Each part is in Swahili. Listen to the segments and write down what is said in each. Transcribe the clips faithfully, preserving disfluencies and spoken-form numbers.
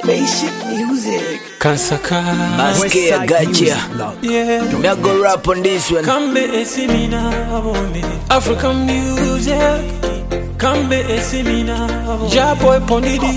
Spaceship music. Kansaka Maskia gotcha. Yeah. Me I go rap on this one. Kambe esimina abombe African music. Kambe esimina abombe Jaboy Pondidi.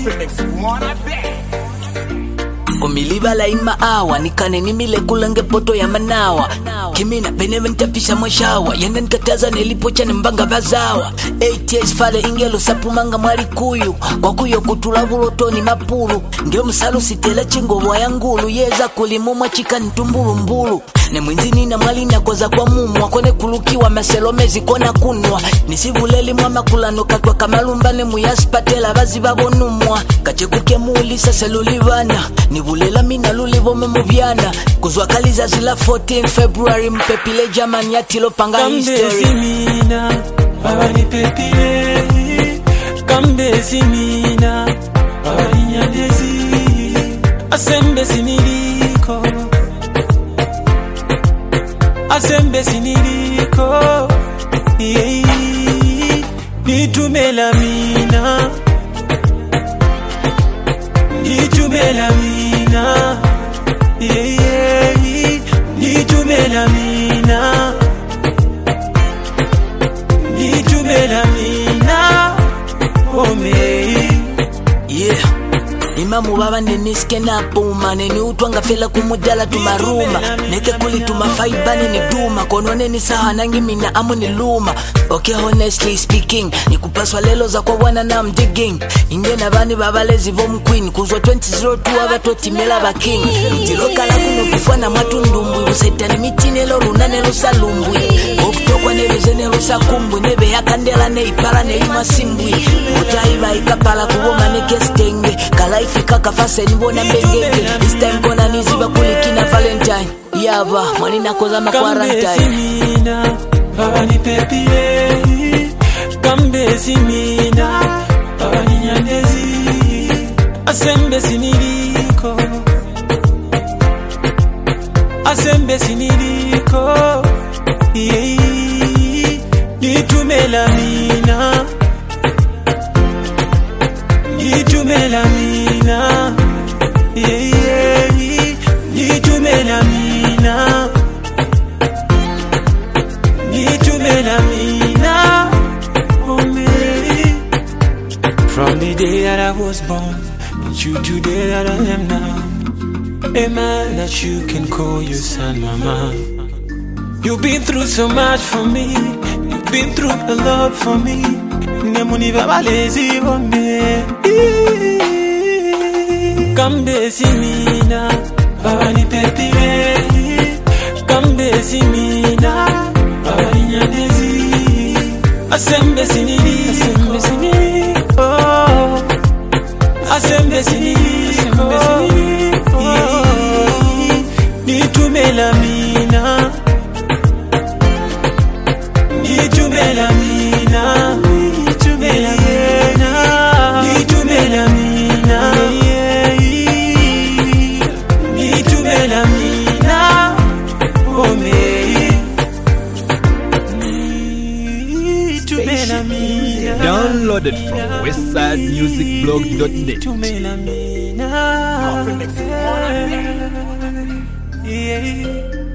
Umiliba la ima awa nikane nimile kulange poto ya manawa Kimina benewe nitapisha mwashawa Yanda nikataza nilipocha mbanga bazawa eight years fale ingelo sapumanga mwali kuyu Kwa kuyo kutulavulo toni mapulu Ngeo msalu sitela chingo wayangulu Yeza kulimumwa chika ntumbulu mbulu Ne mwinzini na mwali nakoza kwa mumu Wakone kulukiwa maselomezi kona kunwa Nisivuleli mwama kulano katwa kamalumbane muyaspatela bazi babonumwa Kachekuke muulisa selulivana Nivulela mina lulivo mubyana Kuzwa kaliza zila fourteen February mpepile jamani ya tilo panga history Kambe simina baba ni pepile Kambe simina baba ni nyandezi Asembe siniliko Asembe siniliko yeah. Nitumela mina Nitumela mina yeah, yeah. Nitumela mina Nitumela mina Oh me Yeah Imamu baba niniske na puma Neni utwanga fela kumudala tumaruma Neke kuli tumafaibani ni duma Konwane ni saha nangi mina amu ni luma Okay honestly speaking Nikupaswa lelo za kwa wana na I'm digging Inge na bani baba lezi vom queen Kuzwa twenty oh two aba toti mela ba king Utiloka la kuno kufana matu ndumbui Usaitani mitine lo lunane lo salumbui Okutokwa nebe zene lo sakumbui Nebe ya kandela ne ipala ne ima simbui Utaiba ikapala kuboma neke stenge Kala ifika kafase nibona mbengenge This time kona niziba kulikina Valentine Yaba mwani nakoza ma quarantine Kambe simina baba ni pepile Kambe simina baba ni nyandezi Asembe siniliko Asembe siniliko yeah. Nitumela mina Nitumela mina yeah, yeah. Nitumela mina Nitumela mina Oh me From the day that I was born To today that I am now A man that you can call your son, mama You've been through so much for me You've been through a lot for me Nemuni baba lezi bombe Kambe simina baba ni pepile Kambe simina baba ni nyandezi Asembe sinili Asembe sinili oh. Asembe sinili Asembe sinili oh. Nitumela mina Nitumela mina Nitumela mina Nitumela mina Nitumela mina Oh me Nitumela mina Downloaded from westside music blog dot net. Nitumela mina Yeah